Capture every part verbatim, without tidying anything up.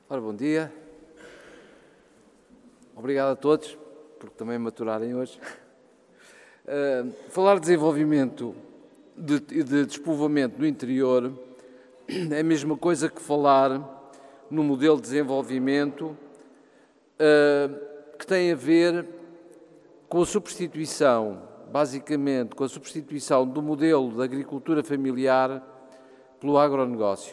Ora, bom dia. Obrigado a todos por também maturarem hoje. Uh, falar de desenvolvimento de, de despovoamento no interior é a mesma coisa que falar no modelo de desenvolvimento uh, que tem a ver com a substituição, basicamente, com a substituição do modelo da agricultura familiar pelo agronegócio.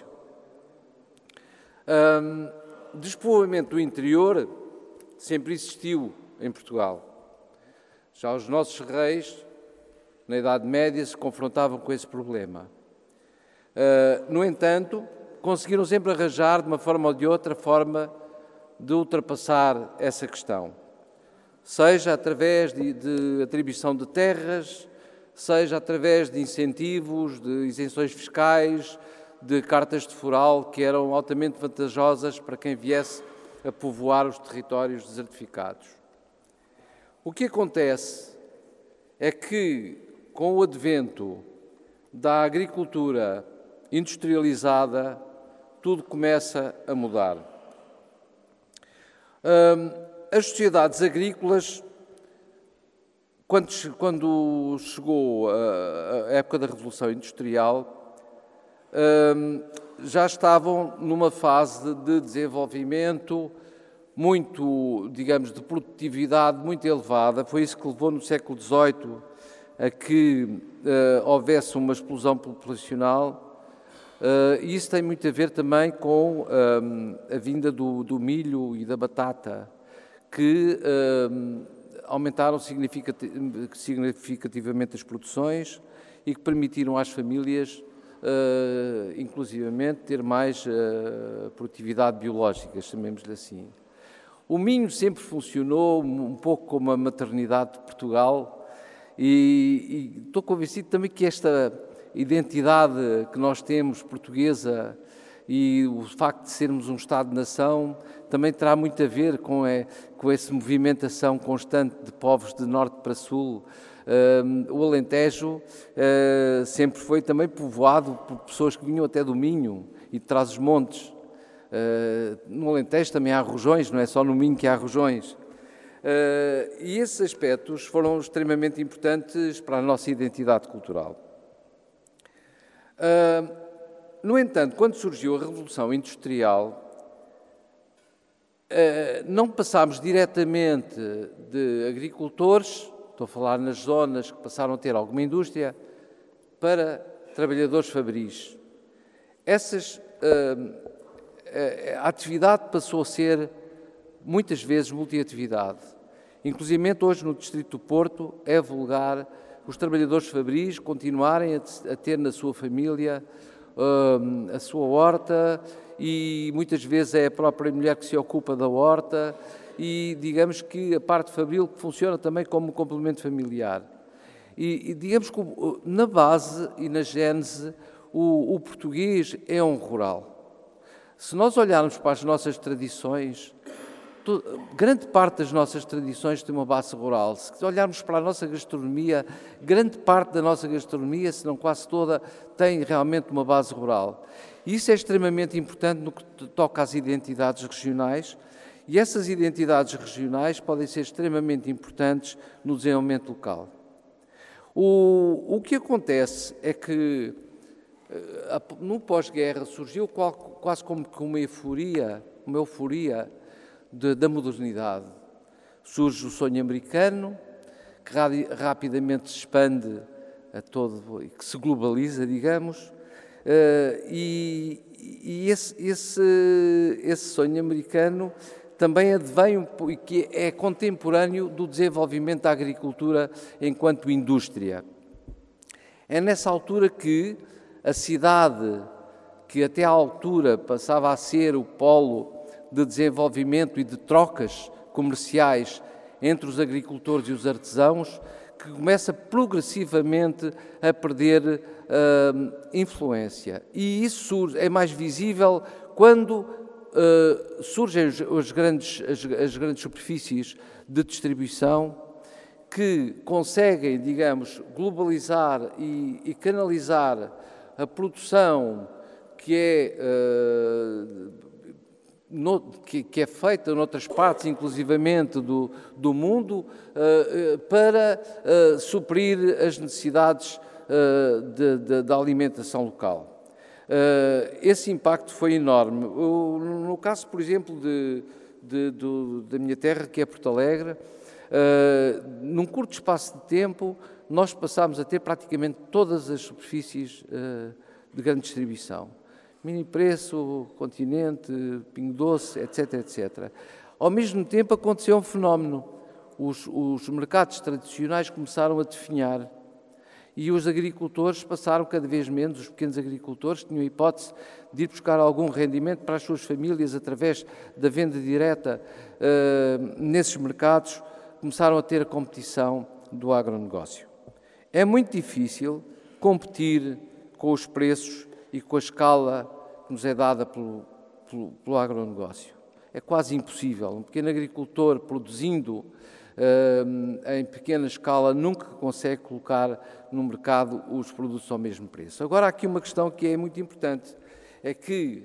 Um, despovoamento do interior sempre existiu em Portugal. Já os nossos reis, na Idade Média, se confrontavam com esse problema. Uh, no entanto, conseguiram sempre arranjar, de uma forma ou de outra, forma de ultrapassar essa questão. Seja através de, de atribuição de terras, seja através de incentivos, de isenções fiscais, de cartas de foral que eram altamente vantajosas para quem viesse a povoar os territórios desertificados. O que acontece é que, com o advento da agricultura industrializada, tudo começa a mudar. Hum, as sociedades agrícolas, quando, quando chegou a, a época da Revolução Industrial, hum, já estavam numa fase de desenvolvimento muito, digamos, de produtividade muito elevada. Foi isso que levou no século dezoito a que uh, houvesse uma explosão populacional. Uh, e isso tem muito a ver também com um, a vinda do, do milho e da batata, que um, aumentaram significativamente as produções e que permitiram às famílias Uh, inclusivamente ter mais uh, produtividade biológica, chamemos-lhe assim. O Minho sempre funcionou um pouco como a maternidade de Portugal e, e estou convencido também que esta identidade que nós temos portuguesa e o facto de sermos um Estado-nação também terá muito a ver com, é, com essa movimentação constante de povos de norte para sul. Uh, o Alentejo uh, sempre foi também povoado por pessoas que vinham até do Minho e de Trás-os-Montes. Uh, no Alentejo também há rojões, não é só no Minho que há rojões. Uh, e esses aspectos foram extremamente importantes para a nossa identidade cultural. Uh, no entanto, quando surgiu a Revolução Industrial, uh, não passámos diretamente de agricultores, estou a falar nas zonas que passaram a ter alguma indústria, para trabalhadores fabris. Essas, uh, a atividade passou a ser, muitas vezes, multiatividade. Inclusive, hoje, no Distrito do Porto, é vulgar os trabalhadores fabris continuarem a, a ter na sua família uh, a sua horta e, muitas vezes, é a própria mulher que se ocupa da horta, e digamos que a parte fabril funciona também como complemento familiar. E, e digamos que na base e na gênese o, o português é um rural. Se nós olharmos para as nossas tradições, to, grande parte das nossas tradições tem uma base rural. Se olharmos para a nossa gastronomia, grande parte da nossa gastronomia, se não quase toda, tem realmente uma base rural. E isso é extremamente importante no que toca às identidades regionais. E essas identidades regionais podem ser extremamente importantes no desenvolvimento local. O, o que acontece é que, no pós-guerra, surgiu quase como que uma euforia, uma euforia de, da modernidade. Surge o sonho americano, que rapidamente se expande a todo, que se globaliza, digamos, e, e esse, esse, esse sonho americano também advém e que é contemporâneo do desenvolvimento da agricultura enquanto indústria. É nessa altura que a cidade, que até à altura passava a ser o polo de desenvolvimento e de trocas comerciais entre os agricultores e os artesãos, que começa progressivamente a perder uh, influência. E isso é mais visível quando Uh, surgem os, os grandes, as, as grandes superfícies de distribuição que conseguem, digamos, globalizar e, e canalizar a produção que é uh, no, que, que é feita noutras partes, inclusivamente do, do mundo, uh, uh, para uh, suprir as necessidades uh, de, de, da alimentação local. Uh, esse impacto foi enorme. O, no caso, por exemplo, de, de, do, da minha terra, que é Porto Alegre, uh, num curto espaço de tempo, nós passámos a ter praticamente todas as superfícies uh, de grande distribuição. Mini Preço, Continente, Pingo Doce, etc, etcétera. Ao mesmo tempo aconteceu um fenómeno. Os, os mercados tradicionais começaram a definhar e os agricultores passaram cada vez menos, os pequenos agricultores tinham a hipótese de ir buscar algum rendimento para as suas famílias através da venda direta uh, nesses mercados, começaram a ter a competição do agronegócio. É muito difícil competir com os preços e com a escala que nos é dada pelo, pelo, pelo agronegócio. É quase impossível. Um pequeno agricultor produzindo uh, em pequena escala nunca consegue colocar no mercado os produtos ao mesmo preço. Agora, há aqui uma questão que é muito importante, é que,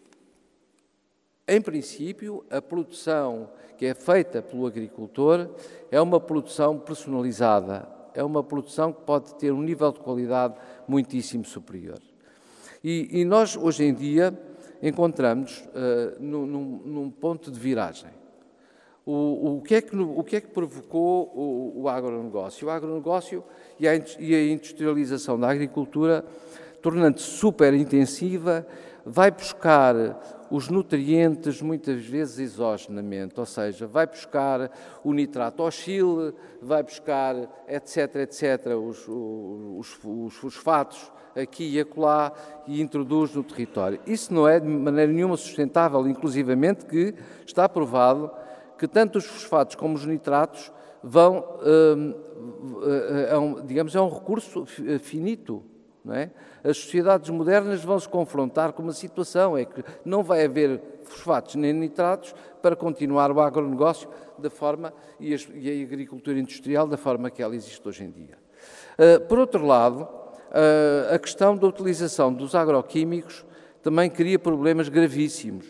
em princípio, a produção que é feita pelo agricultor é uma produção personalizada, é uma produção que pode ter um nível de qualidade muitíssimo superior. E, e nós, hoje em dia, encontramos uh, num, num, num ponto de viragem. O, o, que, é que, o que é que provocou o, o agronegócio? O agronegócio e a, e a industrialização da agricultura, tornando-se super intensiva, vai buscar os nutrientes muitas vezes exogenamente, ou seja, vai buscar o nitrato ao Chile, vai buscar, etc, etcétera, os, os, os fosfatos aqui e acolá e introduz no território. Isso não é de maneira nenhuma sustentável, inclusivamente que está provado que tanto os fosfatos como os nitratos vão, hum, é um, digamos, é um recurso finito. Não é? As sociedades modernas vão se confrontar com uma situação, é que não vai haver fosfatos nem nitratos para continuar o agronegócio da forma e a, e a agricultura industrial da forma que ela existe hoje em dia. Uh, por outro lado, uh, a questão da utilização dos agroquímicos também cria problemas gravíssimos.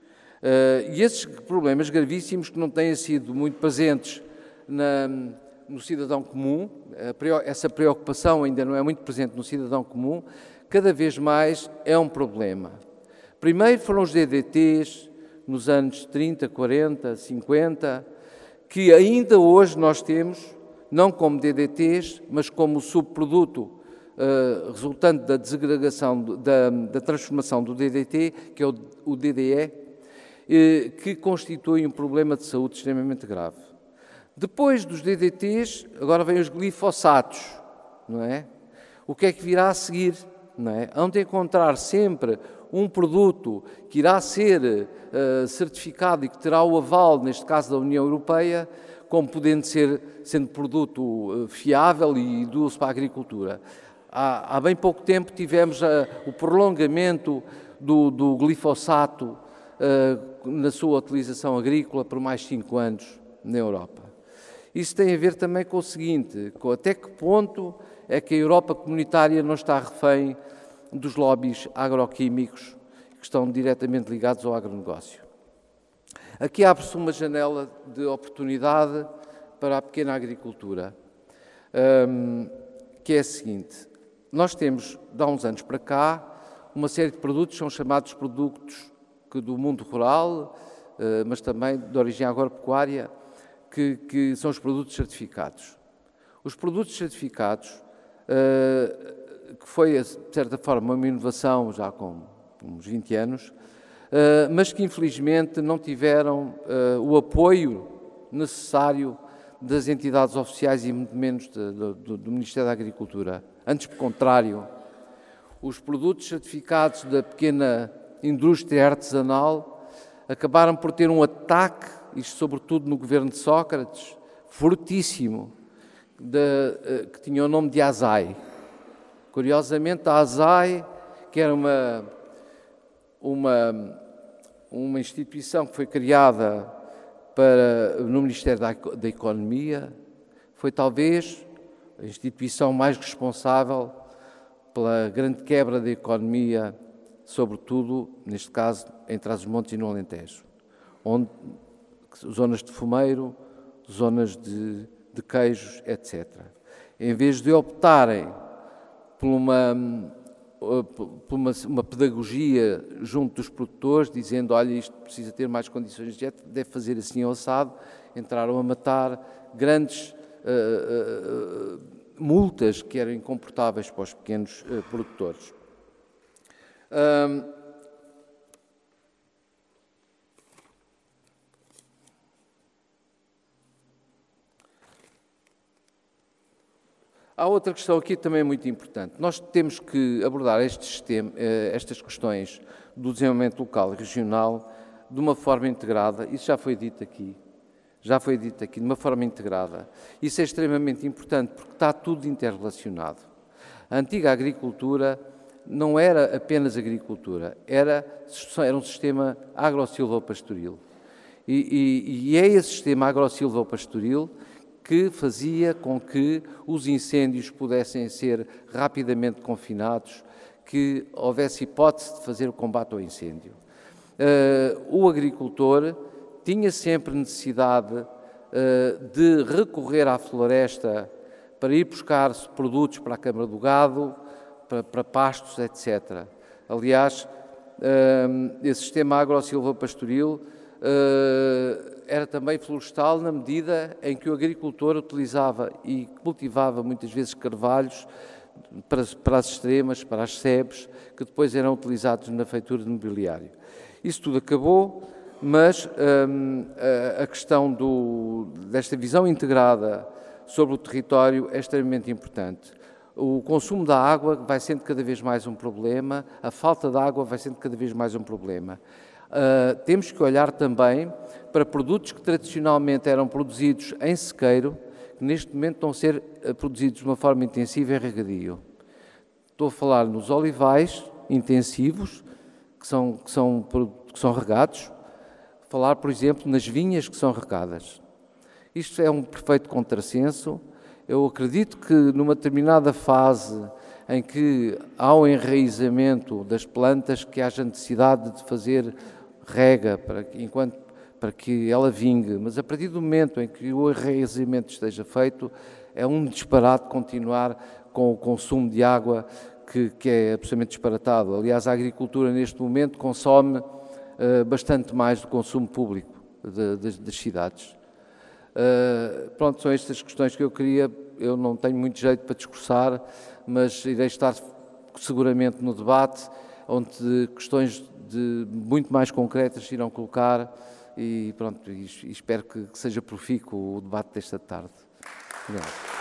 Uh, e esses problemas gravíssimos que não têm sido muito presentes na... no cidadão comum, essa preocupação ainda não é muito presente no cidadão comum, cada vez mais é um problema. Primeiro foram os D D Tês, nos anos trinta, quarenta, cinquenta, que ainda hoje nós temos, não como D D Tês, mas como subproduto uh, resultante da desagregação, da, da transformação do D D T, que é o, o D D E, uh, que constitui um problema de saúde extremamente grave. Depois dos D D Tês, agora vêm os glifosatos, não é? O que é que virá a seguir, não é? Hão de encontrar sempre um produto que irá ser uh, certificado e que terá o aval, neste caso da União Europeia, como podendo ser, sendo produto uh, fiável e doce para a agricultura. Há, há bem pouco tempo tivemos uh, o prolongamento do, do glifosato uh, na sua utilização agrícola por mais cinco anos na Europa. Isso tem a ver também com o seguinte, com até que ponto é que a Europa comunitária não está refém dos lobbies agroquímicos que estão diretamente ligados ao agronegócio. Aqui abre-se uma janela de oportunidade para a pequena agricultura, um, que é a seguinte. Nós temos, de há uns anos para cá, uma série de produtos, são chamados produtos que do mundo rural, uh, mas também de origem agropecuária, Que, que são os produtos certificados. Os produtos certificados, uh, que foi, de certa forma, uma inovação já com uns vinte anos, uh, mas que, infelizmente, não tiveram uh, o apoio necessário das entidades oficiais e muito menos de, de, do, do Ministério da Agricultura. Antes, pelo contrário, os produtos certificados da pequena indústria artesanal acabaram por ter um ataque, isto sobretudo no governo de Sócrates, fortíssimo, de, que tinha o nome de ASAI. Curiosamente, a ASAI, que era uma, uma, uma instituição que foi criada para, no Ministério da, da Economia, foi talvez a instituição mais responsável pela grande quebra da economia sobretudo, neste caso, em Trás-os-Montes e no Alentejo, onde zonas de fumeiro, zonas de, de queijos, etcétera. Em vez de optarem por uma, por uma, uma pedagogia junto dos produtores, dizendo, olha, isto precisa ter mais condições de dieta, deve fazer assim ao assado, entraram a matar grandes uh, uh, multas que eram incomportáveis para os pequenos uh, produtores. Um, Há outra questão aqui também muito importante. Nós temos que abordar este sistema, estas questões do desenvolvimento local e regional de uma forma integrada. Isso já foi dito aqui. Já foi dito aqui, de uma forma integrada. Isso é extremamente importante porque está tudo interrelacionado. A antiga agricultura não era apenas agricultura, era, era um sistema agro-silvopastoril. E, e, e é esse sistema agro-silvopastoril que fazia com que os incêndios pudessem ser rapidamente confinados, que houvesse hipótese de fazer o combate ao incêndio. Uh, o agricultor tinha sempre necessidade uh, de recorrer à floresta para ir buscar produtos para a Câmara do Gado, para, para pastos, etcétera. Aliás, uh, esse sistema agro-silvopastoril uh, era também florestal na medida em que o agricultor utilizava e cultivava muitas vezes carvalhos para, para as extremas, para as sebes, que depois eram utilizados na feitura de mobiliário. Isso tudo acabou, mas hum, a, a questão do, desta visão integrada sobre o território é extremamente importante. O consumo da água vai sendo cada vez mais um problema, a falta de água vai sendo cada vez mais um problema. Uh, temos que olhar também para produtos que tradicionalmente eram produzidos em sequeiro, que neste momento estão a ser produzidos de uma forma intensiva em regadio. Estou a falar nos olivais intensivos, que são, que são, que são regados, falar, por exemplo, nas vinhas que são regadas. Isto é um perfeito contrassenso. Eu acredito que numa determinada fase em que há um enraizamento das plantas, que haja necessidade de fazer rega para que, enquanto, para que ela vingue, mas a partir do momento em que o enraizamento esteja feito, é um disparate continuar com o consumo de água que, que é absolutamente disparatado. Aliás, a agricultura neste momento consome uh, bastante mais do consumo público de, de, das cidades. Uh, pronto, são estas questões que eu queria, eu não tenho muito jeito para discursar, mas irei estar seguramente no debate, onde questões de muito mais concretas se irão colocar e pronto, e espero que seja profícuo o debate desta tarde. Obrigado.